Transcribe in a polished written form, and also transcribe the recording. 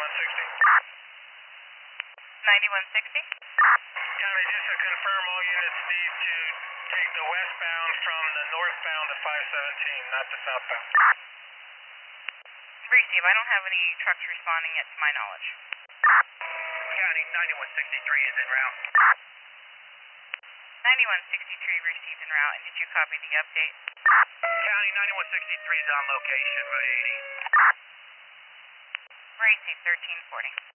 9160. County, just to confirm, all units need to take the westbound from the northbound to 517, not the southbound. Receive. I don't have any trucks responding yet to my knowledge. County, 9163 is en route. 9163 received en route. And did you copy the update? County, 9163 is on location, Route 80. Received 1340.